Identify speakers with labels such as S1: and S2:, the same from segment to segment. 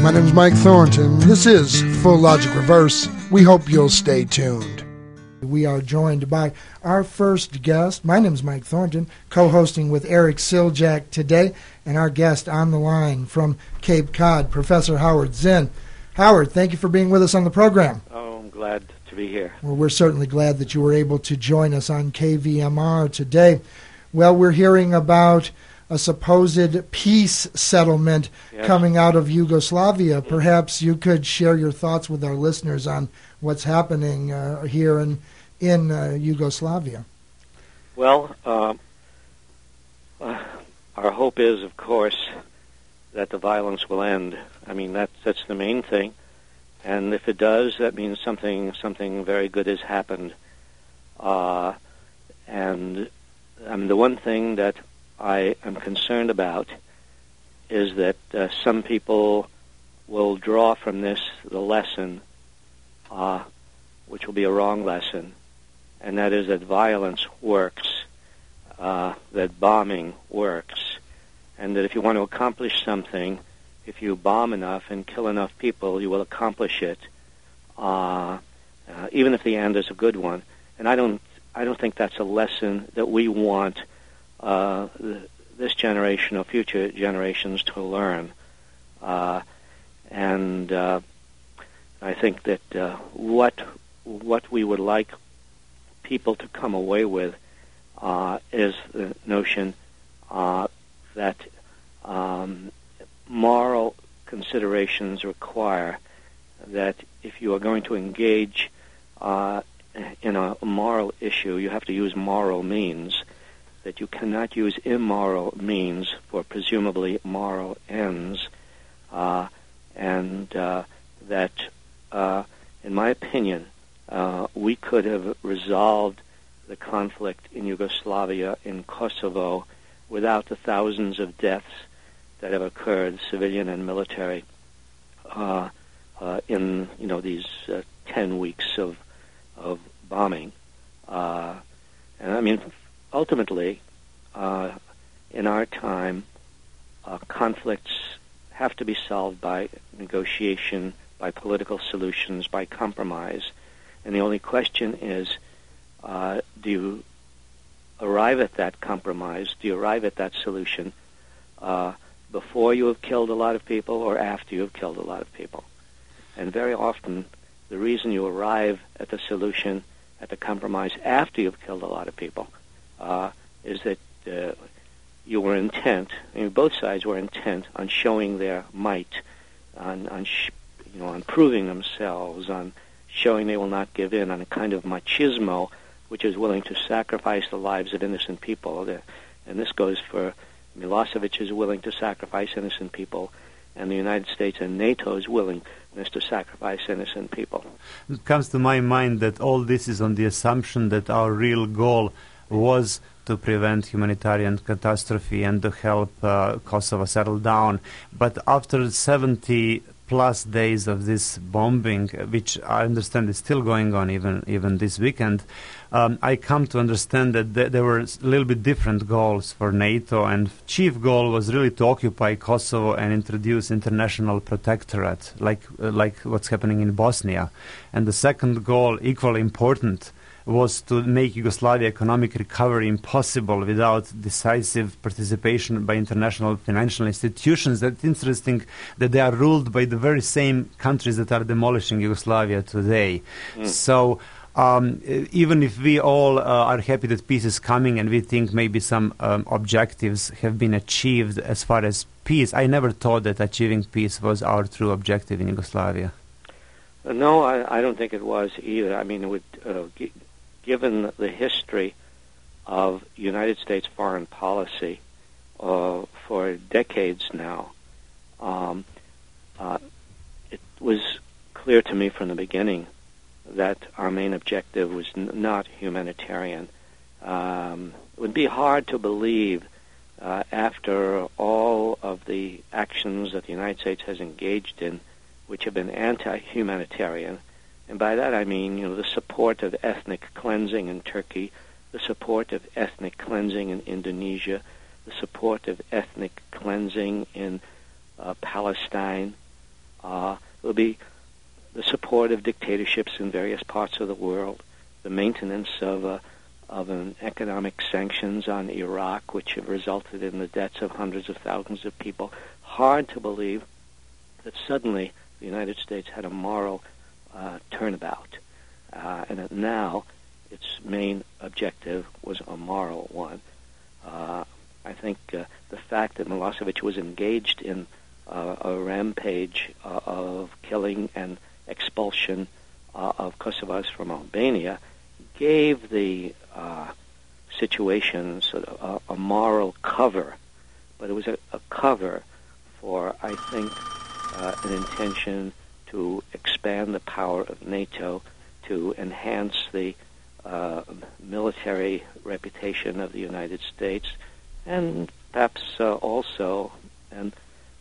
S1: My name is Mike Thornton. This is Full Logic Reverse. We hope you'll stay tuned. We are joined by our first guest. My name is Mike Thornton, co-hosting with Eric Siljak today, and our guest on the line from Cape Cod, Professor Howard Zinn. Howard, thank you for being with us on the program.
S2: Oh, I'm glad to be here.
S1: Well, we're certainly glad that you were able to join us on KVMR today. Well, we're hearing about a supposed peace settlement coming out of Yugoslavia. Perhaps you could share your thoughts with our listeners on what's happening here in Yugoslavia.
S2: Well, our hope is, of course, that the violence will end. I mean, that's the main thing. And if it does, that means something very good has happened. And the one thing that I am concerned about is that some people will draw from this the lesson, which will be a wrong lesson, and that is that violence works, that bombing works, and that if you want to accomplish something, if you bomb enough and kill enough people, you will accomplish it, even if the end is a good one. And I don't think that's a lesson that we want this generation or future generations to learn. And I think that what we would like people to come away with is the notion that moral considerations require that if you are going to engage in a moral issue, you have to use moral means, that you cannot use immoral means for presumably moral ends, and that, in my opinion, we could have resolved the conflict in Yugoslavia, in Kosovo, without the thousands of deaths that have occurred, civilian and military, in these 10 weeks of bombing. And I mean, ultimately, in our time, conflicts have to be solved by negotiation, by political solutions, by compromise. And the only question is, do you arrive at that compromise, do you arrive at that solution before you have killed a lot of people or after you have killed a lot of people? And very often, the reason you arrive at the solution, at the compromise after you've killed a lot of people, is that you were intent, both sides were intent on showing their might, on proving themselves, on showing they will not give in, on a kind of machismo, which is willing to sacrifice the lives of innocent people. And this goes for Milosevic is willing to sacrifice innocent people, and the United States and NATO's willingness to sacrifice innocent people.
S3: It comes to my mind that all this is on the assumption that our real goal was to prevent humanitarian catastrophe and to help Kosovo settle down. But after 70-plus days of this bombing, which I understand is still going on even this weekend, I come to understand that there were a little bit different goals for NATO, and chief goal was really to occupy Kosovo and introduce international protectorate, like what's happening in Bosnia. And the second goal, equally important, was to make Yugoslavia economic recovery impossible without decisive participation by international financial institutions. That's interesting that they are ruled by the very same countries that are demolishing Yugoslavia today. So even if we all are happy that peace is coming and we think maybe some objectives have been achieved as far as peace, I never thought that achieving peace was our true objective in Yugoslavia.
S2: No, I don't think it was either. I mean, it would... given the history of United States foreign policy for decades now, it was clear to me from the beginning that our main objective was not humanitarian. It would be hard to believe, after all of the actions that the United States has engaged in, which have been anti-humanitarian, and by that I mean, the support of ethnic cleansing in Turkey, the support of ethnic cleansing in Indonesia, the support of ethnic cleansing in Palestine, It will be the support of dictatorships in various parts of the world, the maintenance of an economic sanctions on Iraq, which have resulted in the deaths of hundreds of thousands of people. Hard to believe that suddenly the United States had a moral turnabout, and that now its main objective was a moral one. I think the fact that Milosevic was engaged in a rampage of killing and expulsion of Kosovars from Albania gave the situation sort of a moral cover, but it was a cover for, I think, an intention to expand the power of NATO, to enhance the military reputation of the United States, and perhaps also and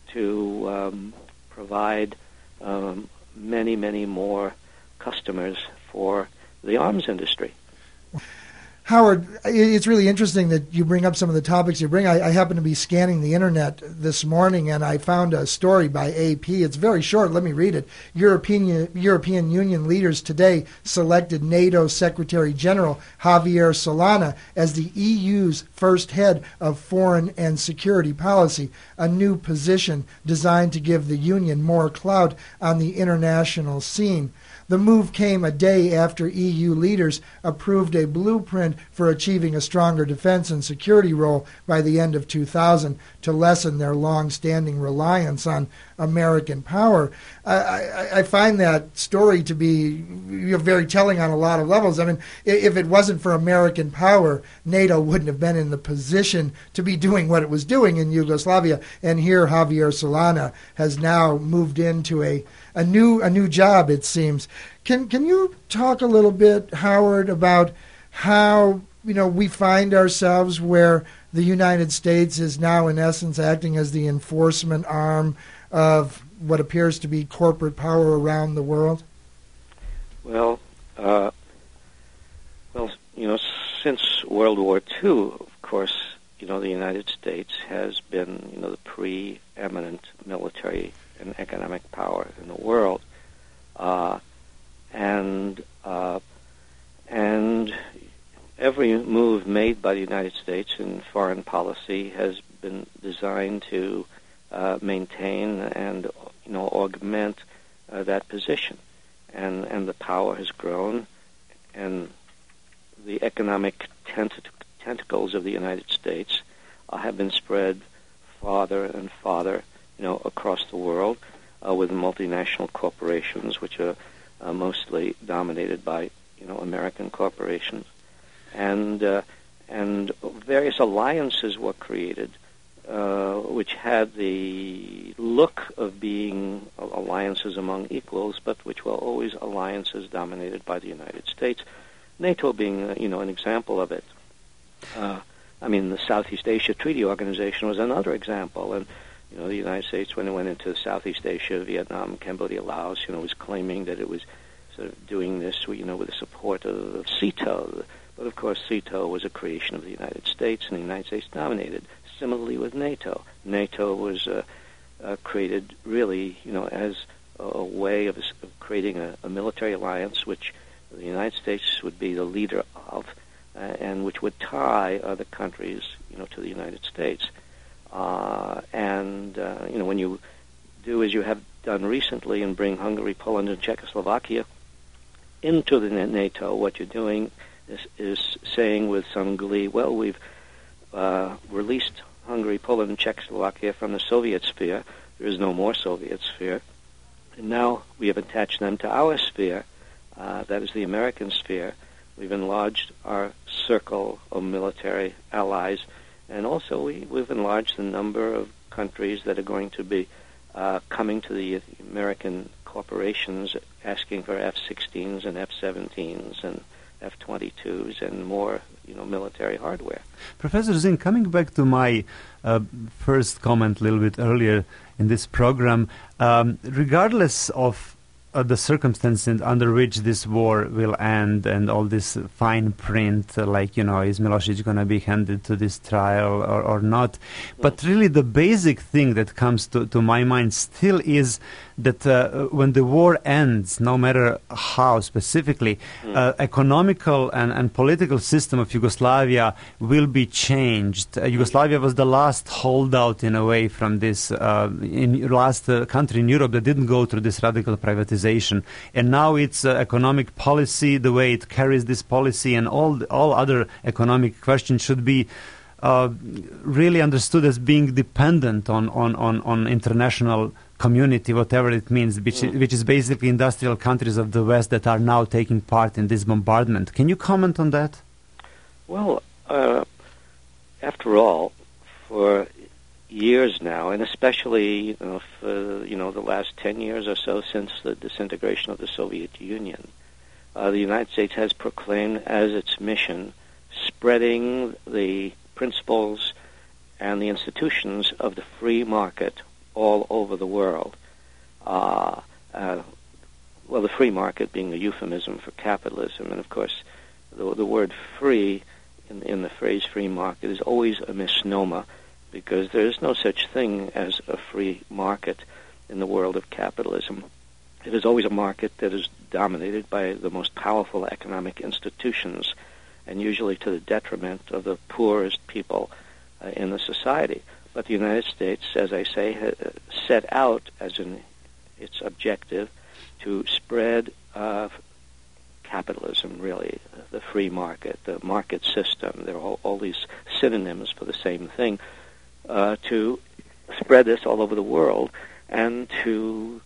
S2: to provide many, many more customers for the arms industry.
S1: Howard, it's really interesting that you bring up some of the topics you bring. I happened to be scanning the internet this morning, and I found a story by AP. It's very short. Let me read it. European Union leaders today selected NATO Secretary General Javier Solana as the EU's first head of foreign and security policy, a new position designed to give the Union more clout on the international scene. The move came a day after EU leaders approved a blueprint for achieving a stronger defense and security role by the end of 2000 to lessen their long-standing reliance on American power. I find that story to be very telling on a lot of levels. I mean, if it wasn't for American power, NATO wouldn't have been in the position to be doing what it was doing in Yugoslavia. And here Javier Solana has now moved into a new job, it seems. Can you talk a little bit, Howard, about how we find ourselves where the United States is now in essence acting as the enforcement arm of what appears to be corporate power around the world?
S2: Well, since World War II, of course, the United States has been, the preeminent military and economic power in the world, and every move made by the United States in foreign policy has been designed to maintain and augment that position, and the power has grown, and the economic tentacles of the United States have been spread farther and farther, across the world, with multinational corporations, which are mostly dominated by, American corporations, and various alliances were created, which had the look of being alliances among equals, but which were always alliances dominated by the United States. NATO being, an example of it. The Southeast Asia Treaty Organization was another example, and the United States, when it went into Southeast Asia, Vietnam, Cambodia, Laos, was claiming that it was sort of doing this, with the support of SEATO. But of course, SEATO was a creation of the United States, and the United States dominated. Similarly with NATO. NATO was created really, as a way of creating a military alliance, which the United States would be the leader of, and which would tie other countries, to the United States. When you do as you have done recently and bring Hungary, Poland, and Czechoslovakia into the NATO, what you're doing is saying with some glee, well, we've released Hungary, Poland, and Czechoslovakia from the Soviet sphere. There is no more Soviet sphere. And now we have attached them to our sphere, that is the American sphere. We've enlarged our circle of military allies, and also we've enlarged the number of countries that are going to be coming to the American corporations asking for F-16s and F-17s and F-22s and more, military hardware.
S3: Professor Zinn, coming back to my first comment a little bit earlier in this program, regardless of the circumstances under which this war will end and all this fine print, like, is Milosevic going to be handed to this trial or not? But really the basic thing that comes to my mind still is that when the war ends, no matter how specifically, economical and political system of Yugoslavia will be changed. Yugoslavia was the last holdout in a way from this last country in Europe that didn't go through this radical privatization, and now its economic policy, the way it carries this policy, and all other economic questions should be really understood as being dependent on international community, whatever it means, which is basically industrial countries of the West that are now taking part in this bombardment. Can you comment on that?
S2: Well, after all, for years now, and especially for the last 10 years or so since the disintegration of the Soviet Union, the United States has proclaimed as its mission spreading the principles and the institutions of the free market all over the world. Well, the free market being a euphemism for capitalism, and of course the word free in the phrase free market is always a misnomer, because there is no such thing as a free market in the world of capitalism. It is always a market that is dominated by the most powerful economic institutions, and usually to the detriment of the poorest people in the society. But the United States, as I say, set out as its objective to spread capitalism, really, the free market, the market system. There are all these synonyms for the same thing, to spread this all over the world, and to,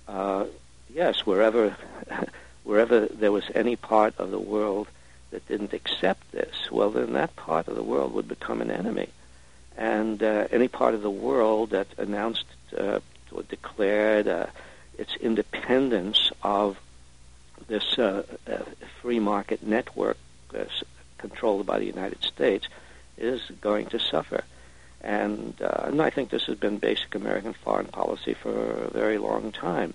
S2: wherever there was any part of the world that didn't accept this, well, then that part of the world would become an enemy. And any part of the world that announced or declared its independence of this free market network controlled by the United States is going to suffer. And I think this has been basic American foreign policy for a very long time.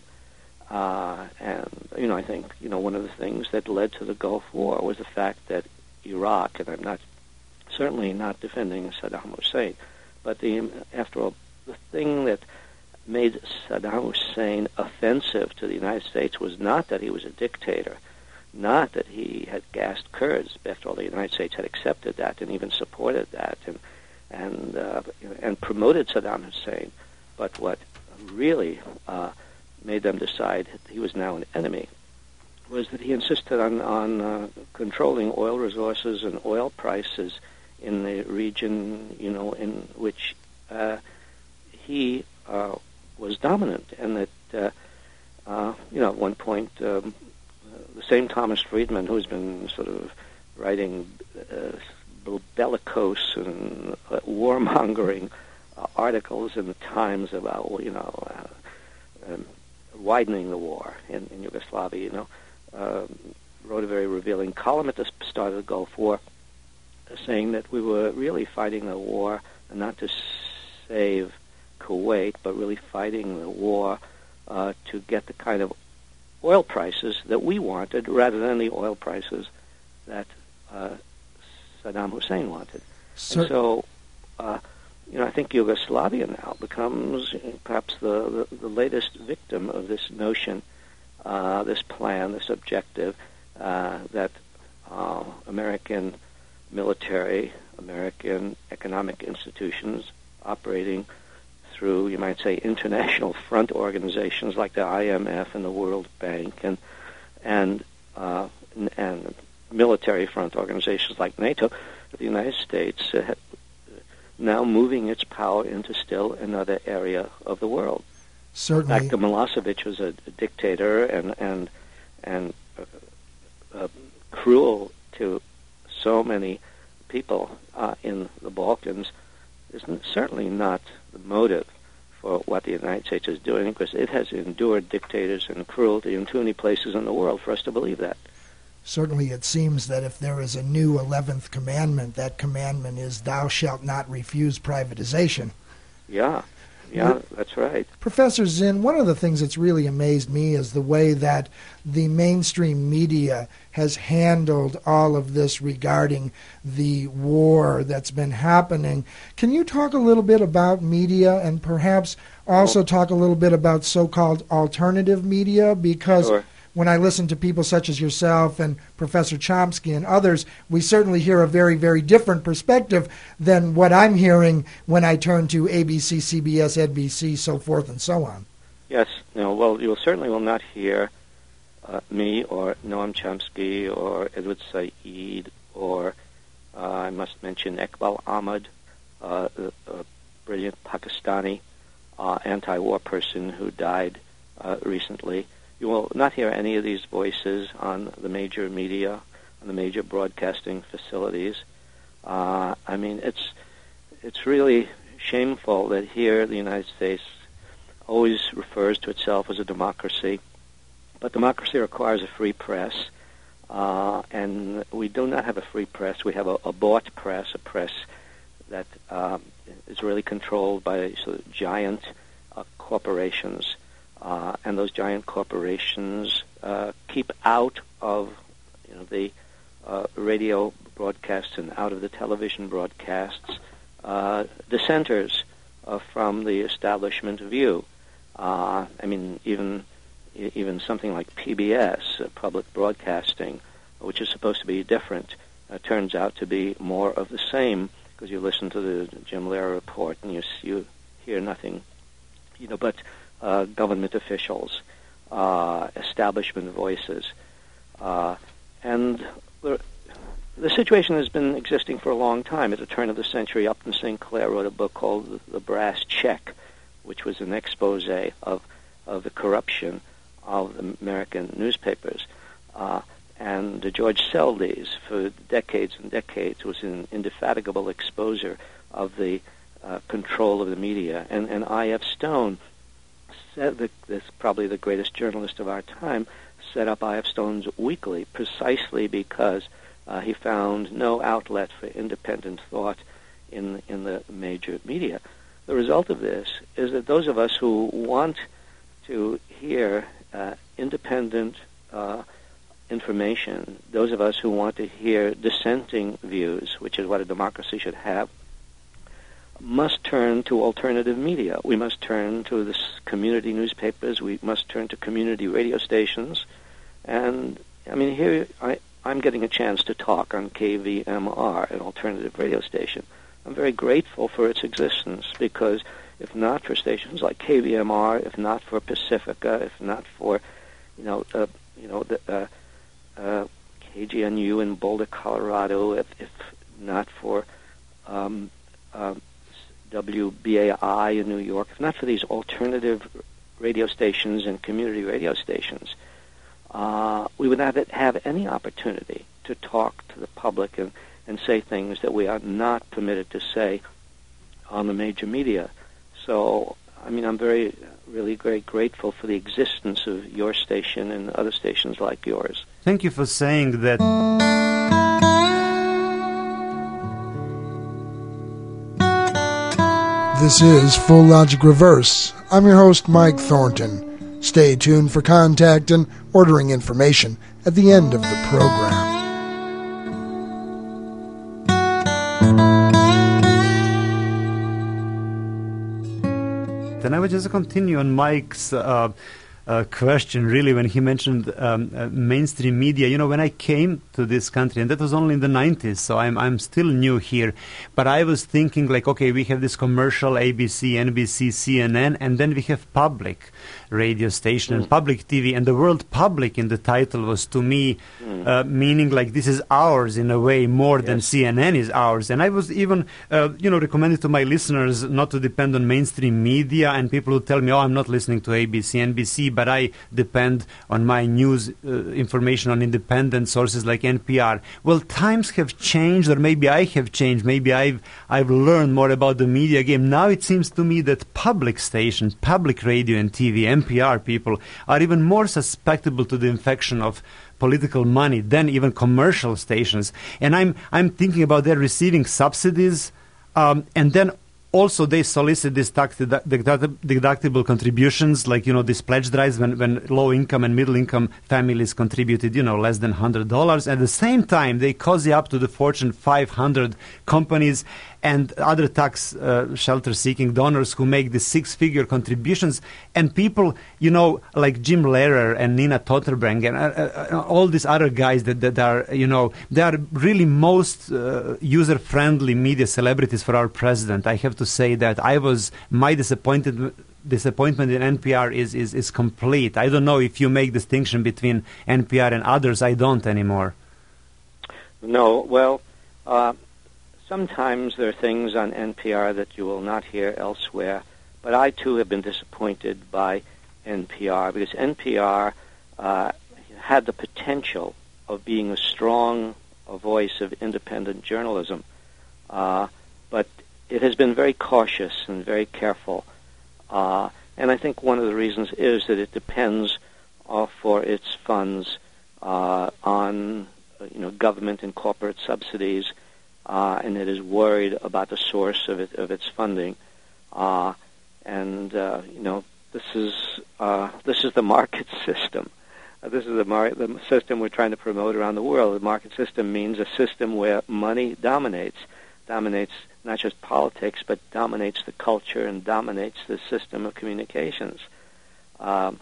S2: And I think one of the things that led to the Gulf War was the fact that Iraq, and I'm certainly not defending Saddam Hussein, but after all, the thing that made Saddam Hussein offensive to the United States was not that he was a dictator, not that he had gassed Kurds. After all, the United States had accepted that and even supported that and promoted Saddam Hussein. But what really made them decide he was now an enemy was that he insisted on controlling oil resources and oil prices in the region, in which he was dominant, and that at one point the same Thomas Friedman, who's been sort of writing bellicose and warmongering articles in the Times about widening the war in Yugoslavia, wrote a very revealing column at the start of the Gulf War, saying that we were really fighting the war not to save Kuwait, but really fighting the war to get the kind of oil prices that we wanted, rather than the oil prices that Saddam Hussein wanted. And so, I think Yugoslavia now becomes perhaps the latest victim of this notion, this plan, this objective that American military, American economic institutions operating through, you might say, international front organizations like the IMF and the World Bank, and military front organizations like NATO, the United States now moving its power into still another area of the world.
S1: Certainly.
S2: In fact, Milosevic was a dictator and cruel to so many people in the Balkans is certainly not the motive for what the United States is doing, because it has endured dictators and cruelty in too many places in the world for us to believe that.
S1: Certainly it seems that if there is a new 11th commandment, that commandment is thou shalt not refuse privatization.
S2: Yeah. Yeah, that's right.
S1: Professor Zinn, one of the things that's really amazed me is the way that the mainstream media has handled all of this regarding the war that's been happening. Can you talk a little bit about media and perhaps also talk a little bit about so-called alternative media? Because
S2: Sure.
S1: when I listen to people such as yourself and Professor Chomsky and others, we certainly hear a very, very different perspective than what I'm hearing when I turn to ABC, CBS, NBC, so forth and so on.
S2: Yes. No. Well, you certainly will not hear me or Noam Chomsky or Edward Said or I must mention Iqbal Ahmed, a brilliant Pakistani anti-war person who died recently. You will not hear any of these voices on the major media, on the major broadcasting facilities. I mean, it's really shameful that here the United States always refers to itself as a democracy, but democracy requires a free press, and we do not have a free press. We have a bought press, a press that is really controlled by sort of giant corporations. And those giant corporations keep out of the radio broadcasts and out of the television broadcasts dissenters from the establishment view. I mean, even something like PBS, public broadcasting, which is supposed to be different, turns out to be more of the same, because you listen to the Jim Lehrer report and you hear nothing, but government officials, establishment voices. And the situation has been existing for a long time. At the turn of the century, Upton Sinclair wrote a book called The Brass Check, which was an expose of the corruption of the American newspapers. And George Seldes, for decades and decades, was an indefatigable exposer of the control of the media. And I.F. Stone, this probably the greatest journalist of our time, set up I.F. Stone's Weekly precisely because he found no outlet for independent thought in the major media. The result of this is that those of us who want to hear independent information, those of us who want to hear dissenting views, which is what a democracy should have, must turn to alternative media. We must turn to the community newspapers. We must turn to community radio stations. And, I mean, here I'm getting a chance to talk on KVMR, an alternative radio station. I'm very grateful for its existence, because if not for stations like KVMR, if not for Pacifica, if not for, KGNU in Boulder, Colorado, if not for WBAI in New York, if not for these alternative radio stations and community radio stations, we would not have any opportunity to talk to the public and say things that we are not permitted to say on the major media. So, I mean, I'm really very grateful for the existence of your station and other stations like yours.
S3: Thank you for saying that.
S1: This is Full Logic Reverse. I'm your host, Mike Thornton. Stay tuned for contact and ordering information at the end of the program.
S3: Then I would just continue on Mike's question, really, when he mentioned mainstream media. You know, when I came to this country, and that was only in the 90s, so I'm still new here, but I was thinking, like, okay, we have this commercial ABC, NBC, CNN, and then we have public radio station and public TV, and the word public in the title was, to me, meaning like this is ours in a way more than CNN is ours. And I was even, recommending to my listeners not to depend on mainstream media, and people who tell me, oh, I'm not listening to ABC, NBC, but I depend on my news information on independent sources like NPR. Well, times have changed, or maybe I have changed. Maybe I've learned more about the media game. Now it seems to me that public stations, public radio and TV, NPR people, are even more susceptible to the infection of political money than even commercial stations. And I'm thinking about their receiving subsidies, and then Also, they solicit these tax-deductible contributions, like, these pledge drives when low-income and middle-income families contributed, less than $100. At the same time, they cozy up to the Fortune 500 companies and other tax shelter-seeking donors who make the six-figure contributions. And people, like Jim Lehrer and Nina Totterbank and all these other guys that are, they are really most user-friendly media celebrities for our president. I have to say that my disappointment in NPR is complete. I don't know if you make distinction between NPR and others. I don't anymore.
S2: No, well, sometimes there are things on NPR that you will not hear elsewhere, but I too have been disappointed by NPR because NPR had the potential of being a strong voice of independent journalism, but it has been very cautious and very careful. And I think one of the reasons is that it depends for its funds on government and corporate subsidies, and it is worried about the source of its funding. This is the market system. This is the system we're trying to promote around the world. The market system means a system where money dominates not just politics, but dominates the culture and dominates the system of communications. I've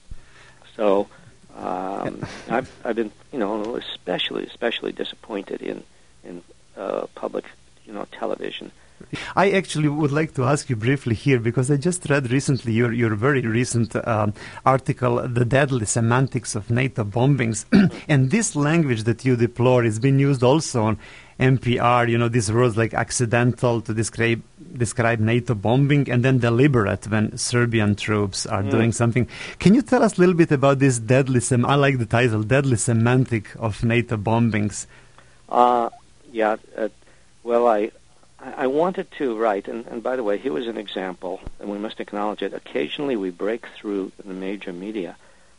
S2: been, especially disappointed in public, television.
S3: I actually would like to ask you briefly here, because I just read recently your very recent article, The Deadly Semantics of NATO Bombings, and this language that you deplore is being used also on NPR, these words like accidental to describe NATO bombing, and then deliberate when Serbian troops are doing something. Can you tell us a little bit about this I like the title, Deadly Semantic of NATO Bombings?
S2: I wanted to write, and by the way, here was an example, and we must acknowledge it. Occasionally we break through in the major media.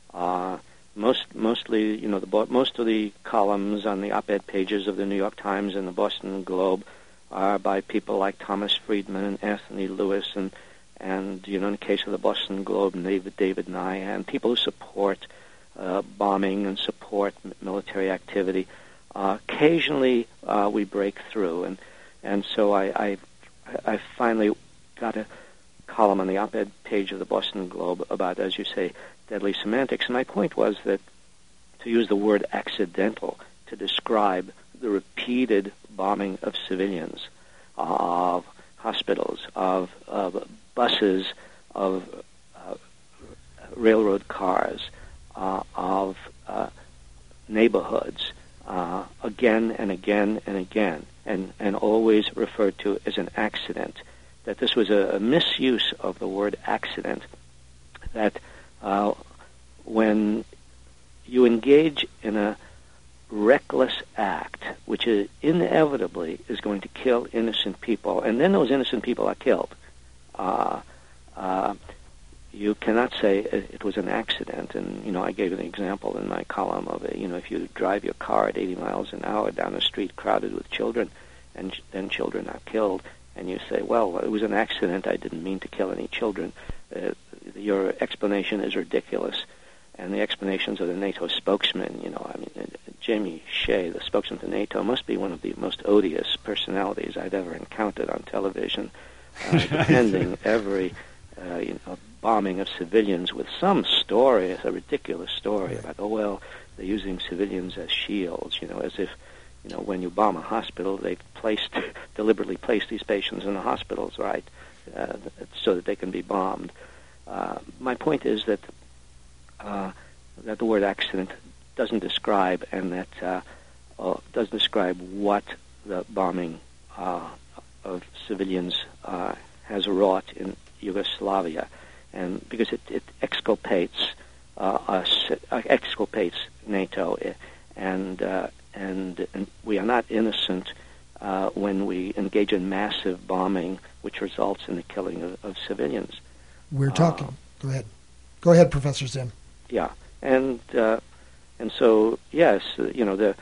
S2: Mostly, most of the columns on the op-ed pages of the New York Times and the Boston Globe are by people like Thomas Friedman and Anthony Lewis, and in the case of the Boston Globe, David Nyan, people who support bombing and support military activity. Occasionally we break through, and so I finally got a column on the op-ed page of the Boston Globe about, as you say, deadly semantics. And my point was that to use the word accidental to describe the repeated bombing of civilians, of hospitals, of buses, of railroad cars, of neighborhoods, again and again and again, and always referred to as an accident, that this was a misuse of the word accident, that when you engage in a reckless act, which inevitably is going to kill innocent people, and then those innocent people are killed, you cannot say it was an accident. And, I gave an example in my column of, if you drive your car at 80 miles an hour down a street crowded with children, and then children are killed, and you say, well, it was an accident, I didn't mean to kill any children, your explanation is ridiculous. And the explanations of the NATO spokesman, Jamie Shea, the spokesman to NATO, must be one of the most odious personalities I've ever encountered on television, defending every bombing of civilians with some story, a ridiculous story about, they're using civilians as shields, as if, when you bomb a hospital, they've deliberately placed these patients in the hospitals, right, so that they can be bombed. My point is that the word accident doesn't describe, and that doesn't describe what the bombing of civilians has wrought in Yugoslavia, and because it exculpates exculpates NATO, and we are not innocent when we engage in massive bombing, which results in the killing of civilians.
S1: We're talking. Go ahead, Professor Zim.
S2: Yeah, and so yes, the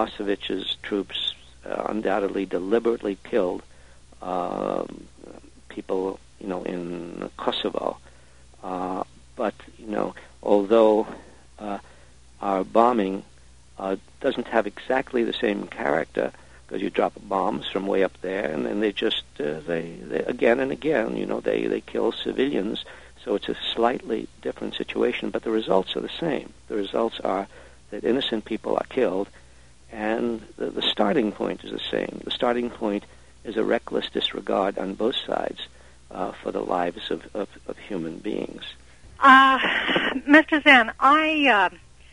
S2: Milosevic's troops undoubtedly deliberately killed people, in Kosovo. But, although our bombing doesn't have exactly the same character, because you drop bombs from way up there, and then they just, they again and again, they kill civilians. So it's a slightly different situation, but the results are the same. The results are that innocent people are killed, and the starting point is the same. The starting point is a reckless disregard on both sides for the lives of human beings.
S4: Mr. Zinn, I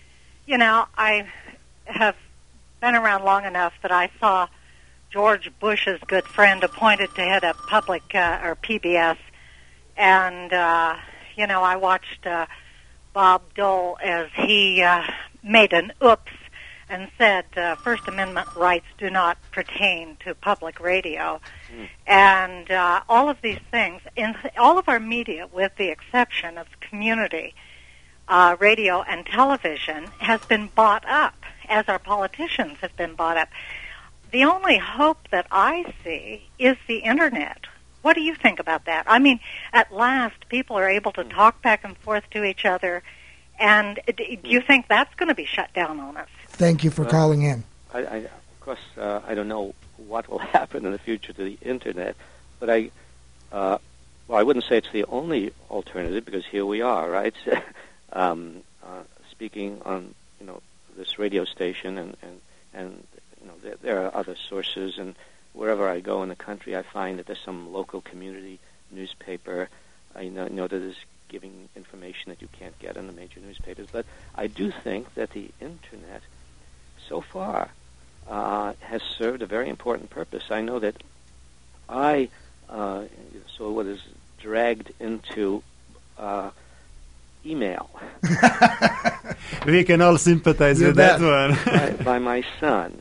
S4: have been around long enough that I saw George Bush's good friend appointed to head up public or PBS, and I watched Bob Dole as he made an oops and said First Amendment rights do not pertain to public radio. And all of these things, in all of our media, with the exception of community radio and television, has been bought up, as our politicians have been bought up. The only hope that I see is the Internet. What do you think about that? I mean, at last, people are able to talk back and forth to each other, and do you think that's going to be shut down on us?
S1: Thank you for calling in.
S2: Of course, I don't know what will happen in the future to the Internet, but I wouldn't say it's the only alternative, because here we are, right? Speaking on, this radio station, and there are other sources, and wherever I go in the country, I find that there's some local community newspaper. I know that is giving information that you can't get in the major newspapers, but I do think that the Internet, so far, has served a very important purpose. I know that I what is dragged into email.
S3: We can all sympathize with that one.
S2: by my son,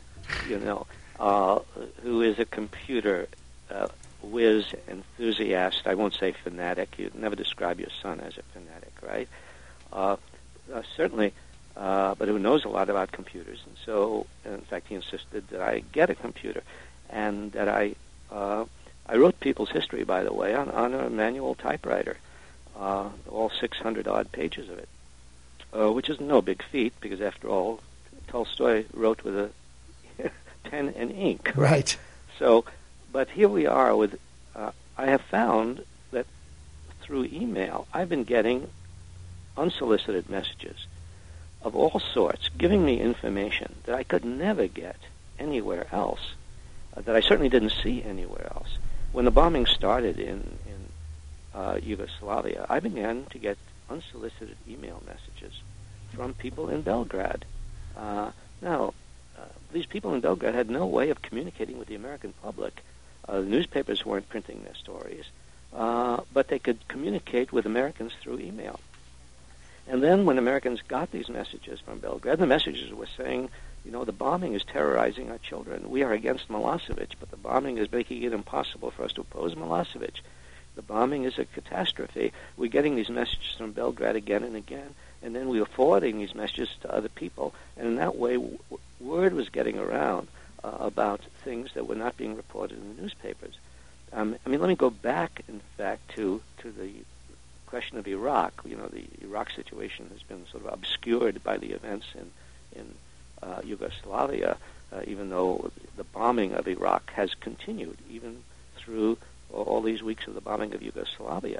S2: who is a computer whiz enthusiast. I won't say fanatic. You'd never describe your son as a fanatic, right? Certainly, but who knows a lot about computers. And so, in fact, he insisted that I get a computer, and that I wrote people's history, by the way, on a manual typewriter, all 600-odd pages of it, which is no big feat, because, after all, Tolstoy wrote with a pen and ink.
S1: Right.
S2: So, but here we are with, I have found that through email, I've been getting unsolicited messages of all sorts, giving me information that I could never get anywhere else, that I certainly didn't see anywhere else. When the bombing started in Yugoslavia, I began to get unsolicited email messages from people in Belgrade. Now, these people in Belgrade had no way of communicating with the American public. The newspapers weren't printing their stories, but they could communicate with Americans through email. And then when Americans got these messages from Belgrade, the messages were saying, the bombing is terrorizing our children. We are against Milosevic, but the bombing is making it impossible for us to oppose Milosevic. The bombing is a catastrophe. We're getting these messages from Belgrade again and again, and then we were forwarding these messages to other people, and in that way, word was getting around about things that were not being reported in the newspapers. Let me go back, in fact, to the question of Iraq. The Iraq situation has been sort of obscured by the events in Yugoslavia, even though the bombing of Iraq has continued, even through all these weeks of the bombing of Yugoslavia.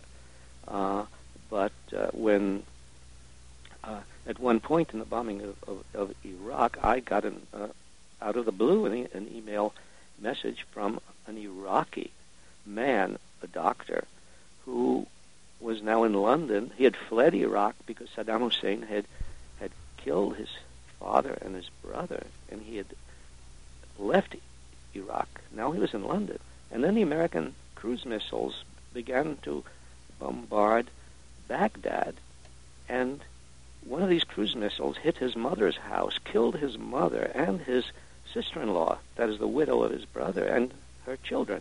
S2: But when at one point in the bombing of Iraq, I got out of the blue an email message from an Iraqi man, a doctor, who was now in London. He had fled Iraq because Saddam Hussein had killed his father and his brother, and he had left Iraq. Now he was in London. And then the American cruise missiles began to bombard Baghdad, and one of these cruise missiles hit his mother's house, killed his mother and his sister-in-law, that is the widow of his brother, and her children.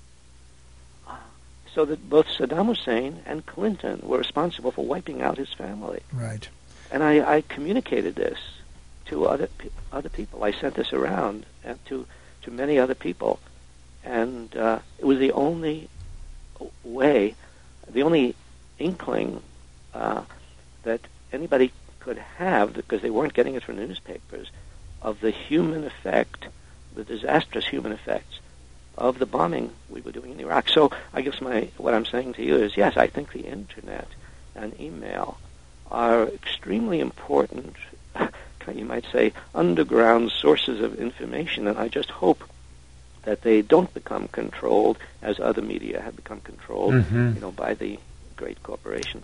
S2: So that both Saddam Hussein and Clinton were responsible for wiping out his family.
S1: Right.
S2: And I communicated this to other people. I sent this around to many other people, and it was the only way, the only inkling that anybody could have, because they weren't getting it from the newspapers, of the human effect, the disastrous human effects of the bombing we were doing in Iraq. So I guess what I'm saying to you is, yes, I think the Internet and email are extremely important, you might say, underground sources of information, and I just hope that they don't become controlled as other media have become controlled, by the great corporations.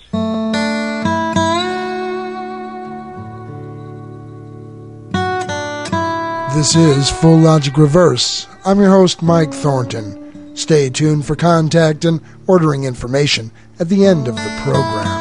S1: This is Full Logic Reverse. I'm your host, Mike Thornton. Stay tuned for contact and ordering information at the end of the program.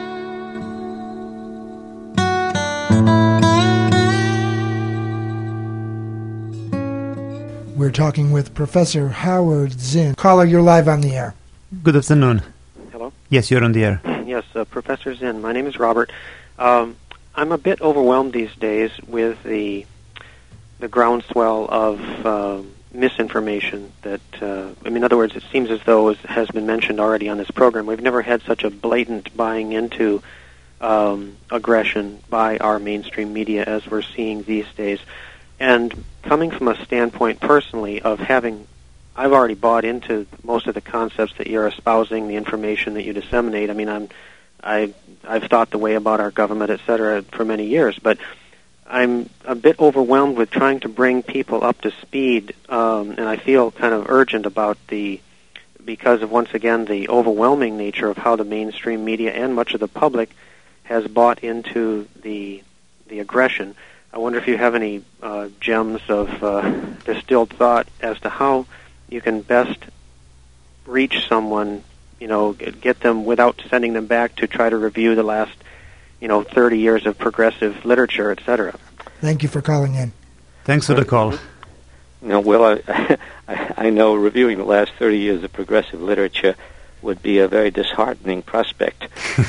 S1: We're talking with Professor Howard Zinn. Caller, you're live on the air.
S3: Good afternoon.
S5: Hello?
S3: Yes, you're on the air.
S5: Yes, Professor Zinn. My name is Robert. I'm a bit overwhelmed these days with the groundswell of misinformation that, in other words, it seems as though, as has been mentioned already on this program, we've never had such a blatant buying into aggression by our mainstream media as we're seeing these days. And coming from a standpoint personally of I've already bought into most of the concepts that you're espousing, the information that you disseminate. I've thought the way about our government, etc., for many years, but I'm a bit overwhelmed with trying to bring people up to speed, and I feel kind of urgent about because of, once again, the overwhelming nature of how the mainstream media and much of the public has bought into the aggression. I wonder if you have any gems of distilled thought as to how you can best reach someone, get them without sending them back to try to review the last 30 years of progressive literature, etc.
S1: Thank you for calling in.
S3: Thanks for the call.
S2: Well, I know reviewing the last 30 years of progressive literature would be a very disheartening prospect.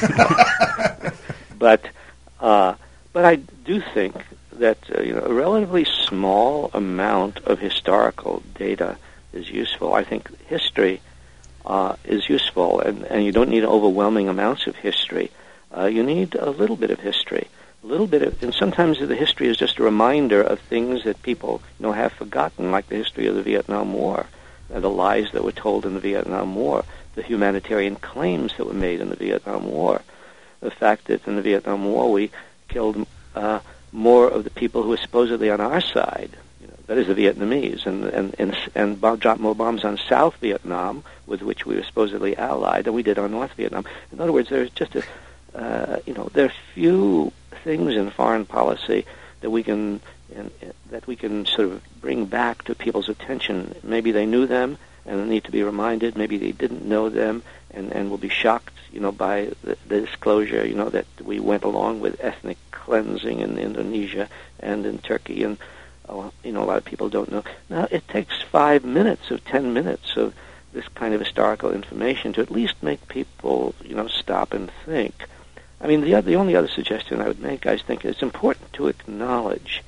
S2: But I do think that a relatively small amount of historical data is useful. I think history is useful, and you don't need overwhelming amounts of history. You need a little bit of history, and sometimes the history is just a reminder of things that people have forgotten, like the history of the Vietnam War, the lies that were told in the Vietnam War, the humanitarian claims that were made in the Vietnam War, the fact that in the Vietnam War we killed more of the people who were supposedly on our side, that is the Vietnamese, and dropped more bombs on South Vietnam, with which we were supposedly allied, than we did on North Vietnam. In other words, there's just there are few things in foreign policy that we can sort of bring back to people's attention. Maybe they knew them and they need to be reminded. Maybe they didn't know them and will be shocked, by the disclosure, that we went along with ethnic cleansing in Indonesia and in Turkey, and a lot of people don't know. Now, it takes 5 minutes or 10 minutes of this kind of historical information to at least make people, stop and think. The only other suggestion I would make, I think, it's important to acknowledge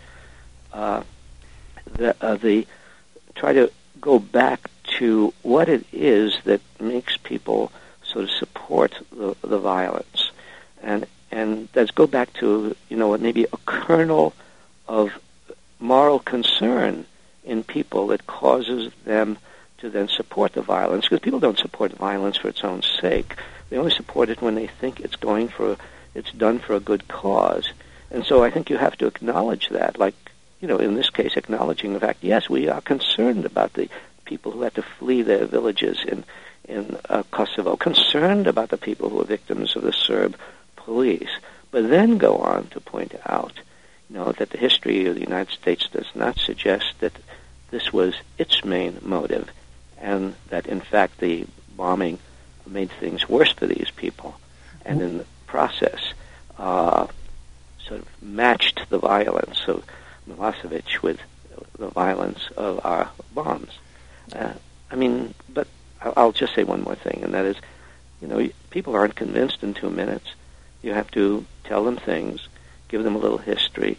S2: try to go back to what it is that makes people sort of support the violence, and let's go back to maybe a kernel of moral concern in people that causes them to then support the violence, because people don't support violence for its own sake. They only support it when they think it's done for a good cause. And so I think you have to acknowledge that, like, in this case, acknowledging the fact, yes, we are concerned about the people who had to flee their villages in Kosovo, concerned about the people who were victims of the Serb police, but then go on to point out, that the history of the United States does not suggest that this was its main motive, and that, in fact, the bombing made things worse for these people, and in the process sort of matched the violence of Milosevic with the violence of our bombs. But I'll just say one more thing, and that is, people aren't convinced in 2 minutes. You have to tell them things, give them a little history,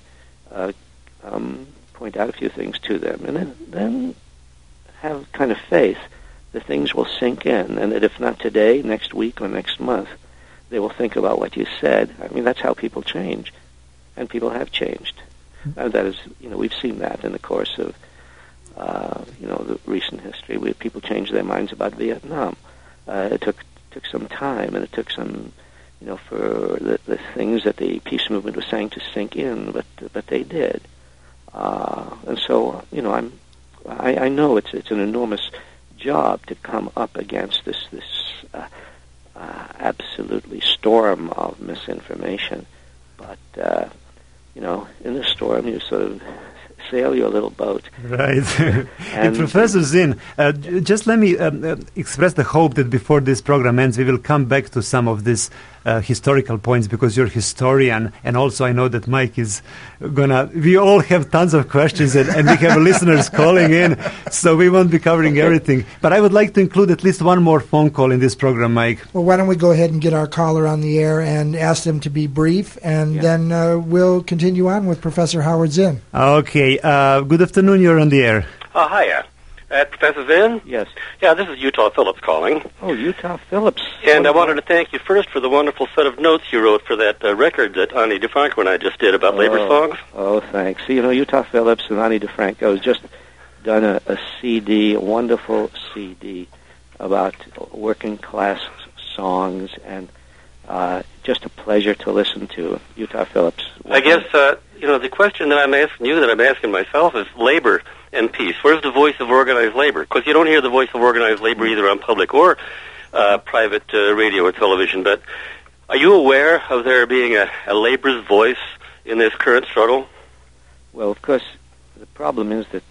S2: point out a few things to them, and then have kind of faith the things will sink in, and that if not today, next week, or next month, they will think about what you said. I mean, that's how people change, and people have changed. That is, we've seen that in the course of, the recent history. People changed their minds about Vietnam. It took some time, and it took some, for the things that the peace movement was saying to sink in, but they did. And so, I know it's an enormous job to come up against this absolutely storm of misinformation, but in the storm you sort of sail your little boat.
S3: Right. And Professor Zinn, just let me express the hope that before this program ends, we will come back to some of these historical points, because you're a historian, and also I know that Mike is we all have tons of questions, and we have listeners calling in, so we won't be covering everything. But I would like to include at least one more phone call in this program, Mike.
S1: Well, why don't we go ahead and get our caller on the air and ask them to be brief, and then we'll continue on with Professor Howard Zinn.
S3: Okay. Good afternoon. You're on the air.
S6: Hiya. Professor Zinn?
S2: Yes.
S6: Yeah, this is Utah Phillips calling.
S2: Oh, Utah Phillips.
S6: And I wanted to thank you first for the wonderful set of notes you wrote for that record that Ani DeFranco and I just did about labor songs.
S2: Oh, thanks. See, Utah Phillips and Ani DeFranco has just done a CD, a wonderful CD about working class songs, and just a pleasure to listen to. Utah Phillips.
S6: I guess, the question that I'm asking you, that I'm asking myself, is labor and peace. Where's the voice of organized labor? Because you don't hear the voice of organized labor either on public or private radio or television. But are you aware of there being a labor's voice in this current struggle?
S2: Well, of course, the problem is that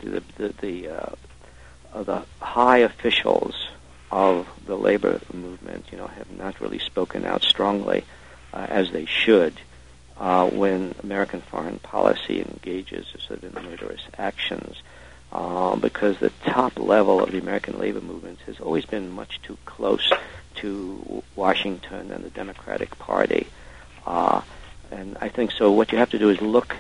S2: the high officials of the labor movement, have not really spoken out strongly as they should when American foreign policy engages sort of in murderous actions. Because the top level of the American labor movement has always been much too close to Washington and the Democratic Party. And I think so what you have to do is look,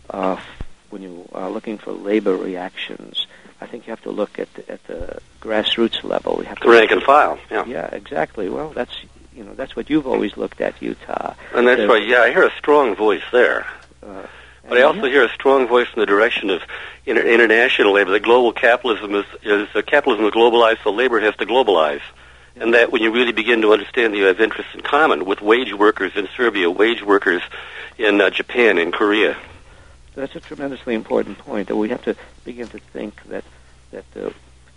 S2: when you are looking for labor reactions, I think you have to look at the grassroots level. We have to
S6: rank and file, yeah.
S2: Yeah, exactly. Well, that's what you've always looked at, Utah.
S6: And that's right, I hear a strong voice there. But I also hear a strong voice in the direction of international labor. That global capitalism is globalized, so labor has to globalize. And that when you really begin to understand that you have interests in common with wage workers in Serbia, wage workers in Japan, in Korea.
S2: That's a tremendously important point, that we have to begin to think that the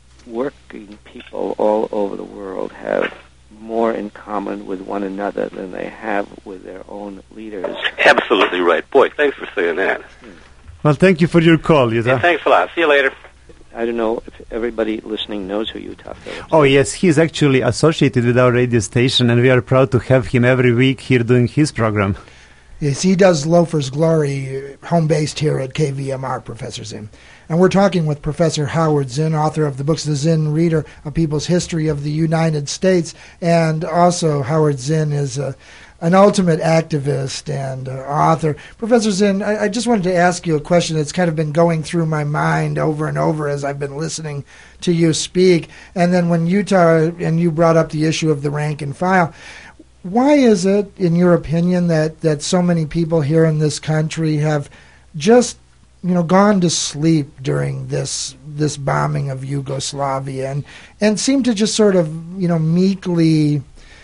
S2: working people all over the world have more in common with one another than they have with their own leaders.
S6: Absolutely right. Boy, thanks for saying that.
S3: Well, thank you for your call, Utah.
S6: Yeah, thanks a lot. See you later.
S2: I don't know if everybody listening knows who Utah Phillips is.
S3: Oh, yes, he's actually associated with our radio station, and we are proud to have him every week here doing his program.
S1: Yes, he does Loafer's Glory, home-based here at KVMR, Professor Zinn. And we're talking with Professor Howard Zinn, author of the books The Zinn Reader, A People's History of the United States, and also Howard Zinn is an ultimate activist and author. Professor Zinn, I just wanted to ask you a question that's kind of been going through my mind over and over as I've been listening to you speak. And then when Utah and you brought up the issue of the rank and file, why is it, in your opinion, that so many people here in this country have just gone to sleep during this bombing of Yugoslavia and seem to just sort of meekly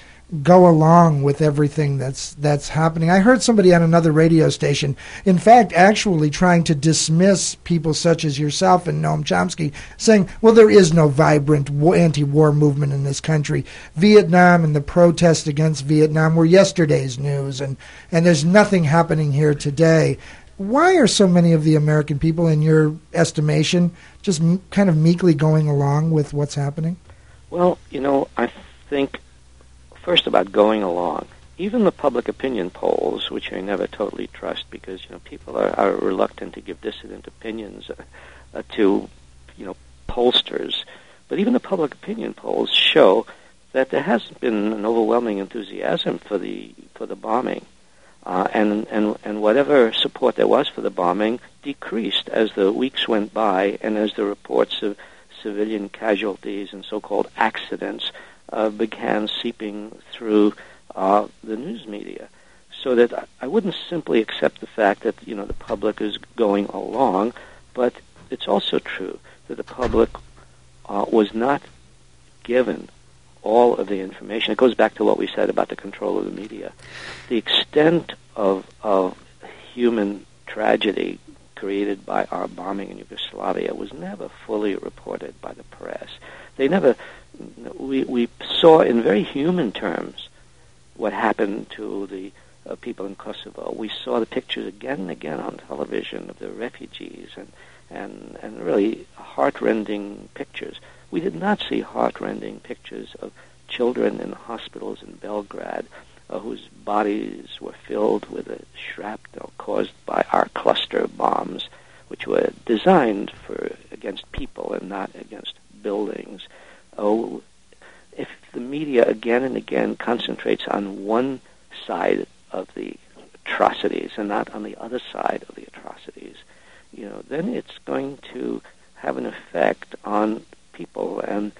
S1: go along with everything that's happening? I heard somebody on another radio station, in fact, actually trying to dismiss people such as yourself and Noam Chomsky, saying, well, there is no vibrant anti-war movement in this country. Vietnam and the protests against Vietnam were yesterday's news, and there's nothing happening here today. Why are so many of the American people, in your estimation, just kind of meekly going along with what's happening?
S2: Well, I think first about going along. Even the public opinion polls, which I never totally trust because people are reluctant to give dissident opinions to pollsters, but even the public opinion polls show that there hasn't been an overwhelming enthusiasm for the bombing, and whatever support there was for the bombing decreased as the weeks went by and as the reports of civilian casualties and so-called accidents began seeping through the news media. So that I wouldn't simply accept the fact that, the public is going along, but it's also true that the public was not given all of the information. It goes back to what we said about the control of the media. The extent of human tragedy created by our bombing in Yugoslavia was never fully reported by the press. We saw in very human terms what happened to the people in Kosovo. We saw the pictures again and again on television of the refugees and really heart-rending pictures. We did not see heart-rending pictures of children in hospitals in Belgrade whose bodies were filled with a shrapnel caused by our cluster bombs, which were designed against people and not against buildings. If the media again and again concentrates on one side of the atrocities and not on the other side of the atrocities, then it's going to have an effect on people and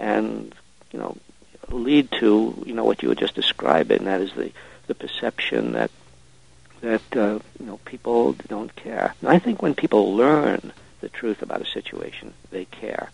S2: lead to what you were just describing, and that is the perception that people don't care. And I think when people learn the truth about a situation, they care.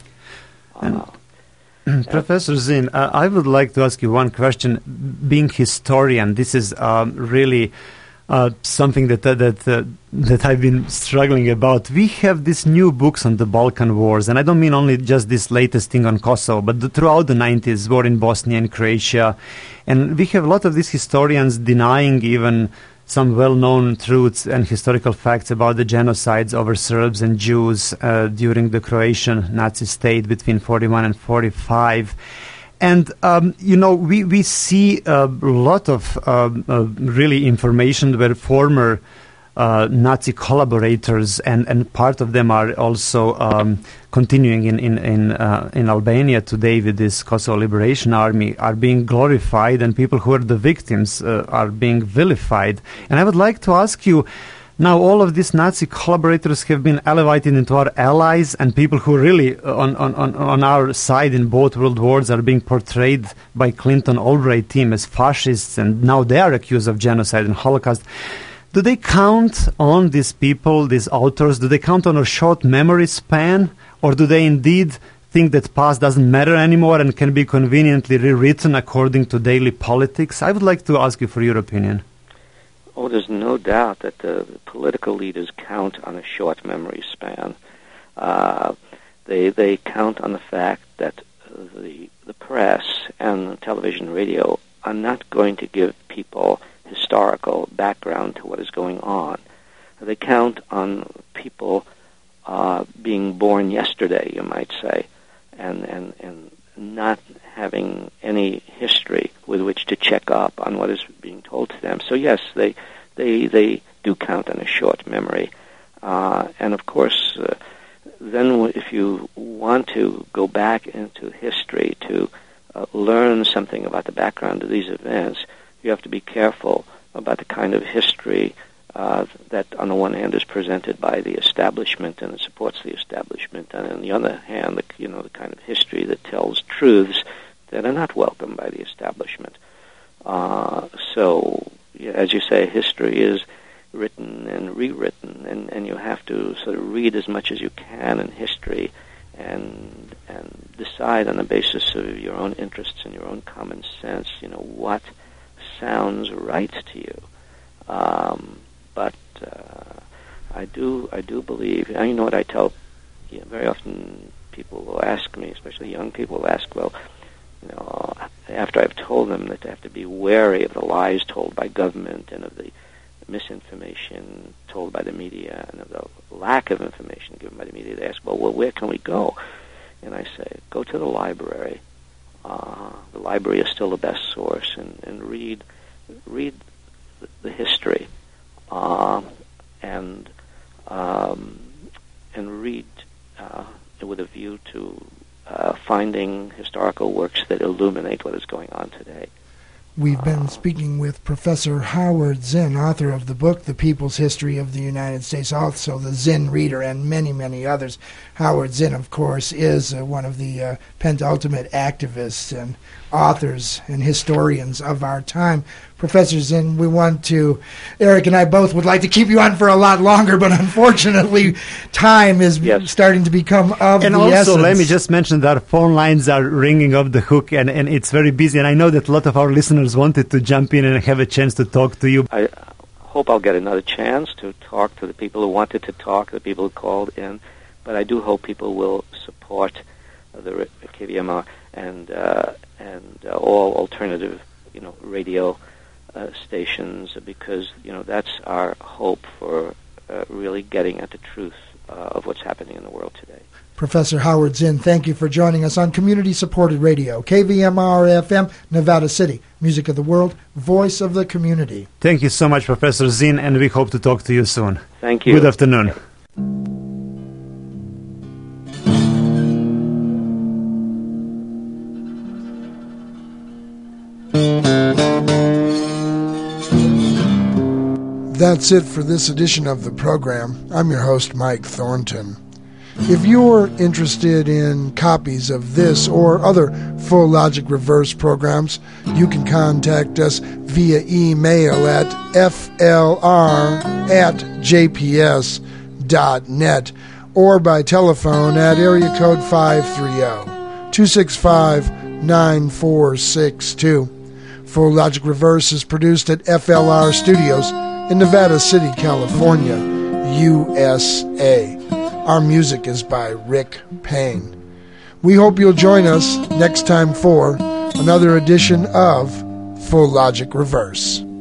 S3: Professor Zinn, I would like to ask you one question. Being historian, this is really something that I've been struggling about. We have these new books on the Balkan Wars, and I don't mean only just this latest thing on Kosovo, but throughout the 90s, war in Bosnia and Croatia. And we have a lot of these historians denying even some well-known truths and historical facts about the genocides over Serbs and Jews during the Croatian Nazi state between 41 and 45. And, we see a lot of really information where former Nazi collaborators and part of them are also continuing in Albania today with this Kosovo Liberation Army are being glorified, and people who are the victims are being vilified. And I would like to ask you, now all of these Nazi collaborators have been elevated into our allies, and people who really on our side in both world wars are being portrayed by Clinton Albright team as fascists, and now they are accused of genocide and Holocaust. Do they count on these people, these authors, do they count on a short memory span, or do they indeed think that past doesn't matter anymore and can be conveniently rewritten according to daily politics? I would like to ask you for your opinion.
S2: Oh, there's no doubt that the political leaders count on a short memory span. They count on the fact that the press and television and radio are not going to give people historical background to what is going on. They count on people being born yesterday, you might say, and not having any history with which to check up on what is being told to them. So yes, they do count on a short memory, and of course, then if you want to go back into history to learn something about the background of these events, you have to be careful about the kind of history that, on the one hand, is presented by the establishment and it supports the establishment, and on the other hand, the kind of history that tells truths that are not welcomed by the establishment. So, as you say, history is written and rewritten, and you have to sort of read as much as you can in history and decide on the basis of your own interests and your own common sense, what sounds right to you. But I do believe, and you know what I tell, very often people will ask me, especially young people will ask, well, after I've told them that they have to be wary of the lies told by government and of the misinformation told by the media and of the lack of information given by the media, they ask, well, where can we go? And I say, go to the library. The library is still the best source, and read the history, and read with a view to finding historical works that illuminate what is going on today.
S1: We've been speaking with Professor Howard Zinn, author of the book, The People's History of the United States, also the Zinn Reader, and many, many others. Howard Zinn, of course, is one of the penultimate activists and authors and historians of our time. Professor Zinn, Eric and I both would like to keep you on for a lot longer, but unfortunately time is starting to become of the essence. And
S3: also, let me just mention that our phone lines are ringing off the hook, and it's very busy, and I know that a lot of our listeners wanted to jump in and have a chance to talk to you.
S2: I hope I'll get another chance to talk to the people who wanted to talk, the people who called in, but I do hope people will support the KVMR and all alternative, radio stations, because that's our hope for really getting at the truth of what's happening in the world today.
S1: Professor Howard Zinn, thank you for joining us on community-supported radio, KVMR-FM, Nevada City, Music of the World, Voice of the Community.
S3: Thank you so much, Professor Zinn, and we hope to talk to you soon.
S2: Thank you.
S3: Good afternoon.
S1: That's it for this edition of the program. I'm your host, Mike Thornton. If you're interested in copies of this or other Full Logic Reverse programs, you can contact us via email at flr@jps.net or by telephone at area code 530-265-9462. Full Logic Reverse is produced at FLR Studios in Nevada City, California, USA. Our music is by Rick Payne. We hope you'll join us next time for another edition of Full Logic Reverse.